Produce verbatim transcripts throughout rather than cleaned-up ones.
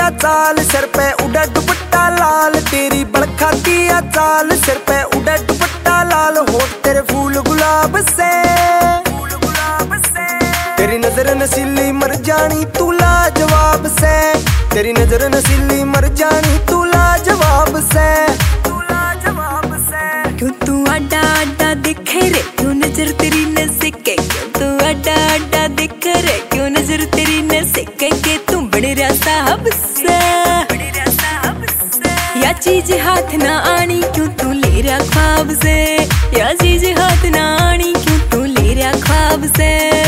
दिया चाल, सिर पे उड़ा दुपट्टा लाल। तेरी बड़खाती या चाल, सिर पे उड़ा दुपट्टा लाल। होठ तेरे फूल गुलाब से, तेरी नजर नसीली मर जानी तू लाजवाब से। तेरी नजर नसीली मर जानी तू लाजवाब से। क्यों तू आडा आडा दिखे रे, क्यों नजर तेरी न सिके। क्यों तू आडा आडा दिखे रे, क्यों नजर तेरी न सिके। के तू बड़े रहा साहब से, या चीज हाथ ना आनी क्यों तू ले रहा ख्वाब से। या चीज हाथ ना आनी क्यों तू ले रहा ख्वाब से।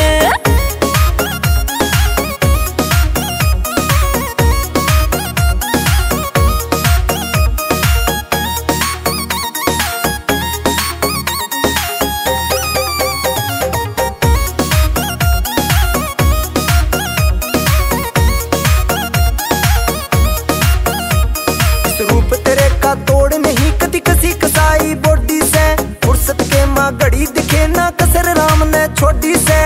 रूप तेरे का तोड़ नहीं कदी कसी कसाई बॉडी से। फुर्सत के माँ घड़ी दिखे ना कसर राम ने छोड़ी से।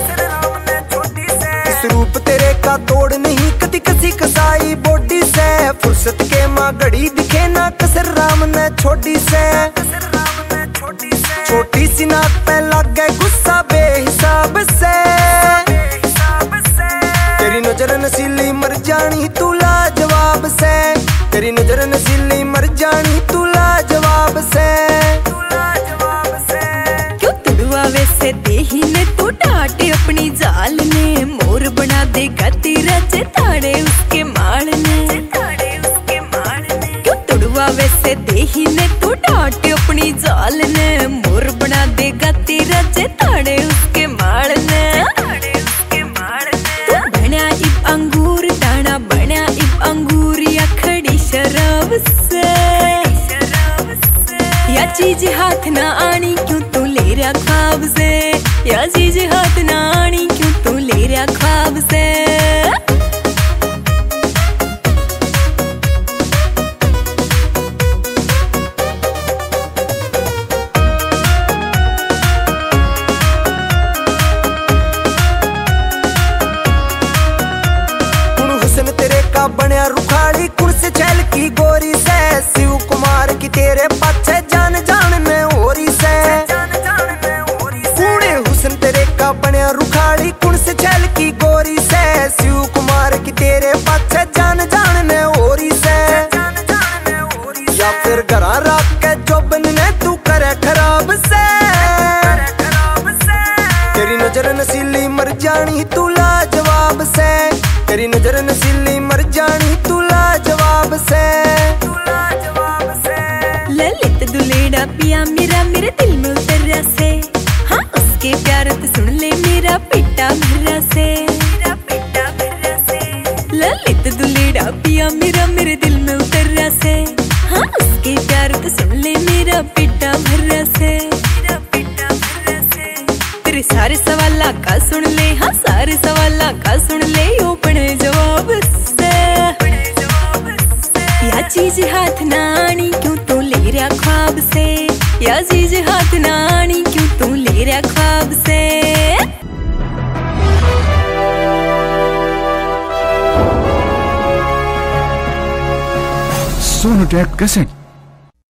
इस रूप तेरे का तोड़ नहीं कदी कसी कसाई बॉडी से। फुर्सत के माँ घड़ी दिखे ना कसर राम ने छोड़ी से। छोटी सी नाक पे लग गए गुस्सा बेहिसाब से। तेरी नजर नसीली मर जानी तू लाजवाब से। तेरी नजर नसीली मर जानी तू लाजवाब से। क्यों तुड़वा वैसे देही ने तू डांटे अपनी जाल ने। मोर बना देगा तेरा चिताड़े उसके माल ने। क्यों तुड़वा वैसे देही ने तू डांटे अपनी जाल ने। मोर बना देगा तेरा चिताड़े उसके माल ने। तू बना इब अंगूर दाना, बना इब अंगूर या खड़ी शराब से। या चीज हाथ ना आनी क्यों तू ले रहा ख्वाब से। या चीज हाथ ना आनी क्यों तू ले रहा ख्वाब से। हुस्न तेरे का बनया रुखाड़ी, कुण से छैल की गोरी से। शिव कुमार की तेरे पाछे जान जान में होरी से। कूड़े हुस्न तेरे का बनया रुखाड़ी, कुण से छैल की गोरी से। शिव कुमार की तेरे पाछे जान जान में होरी से। या फिर घरा रख के जोबन ने तू करे खराब से। तेरी नजर नसीली मर जानी तू लाजवाब से। तेरी नजर नसीली मर जानी तू लाजवाब से। ललित दुलेड़ा पिया मेरा मेरे दिल में उतरा से। हाँ उसके प्यार तो सुन ले मेरा पेटा भरा से। ललित दुलेड़ा पिया मेरा मेरे दिल में उतरा से। हाँ उसके प्यार तो सुन ले मेरा पेटा भरा से। तेरे सारे सवाला का सुन ले, हाँ सारे सवाला का सुन ले अपने जवाब से। या चीज हाथ ना आनी क्यों तू ले रहा ख्वाब से। या चीज हाथ ना आनी क्यों तू ले रहा ख्वाब से। Sonu tech cassette.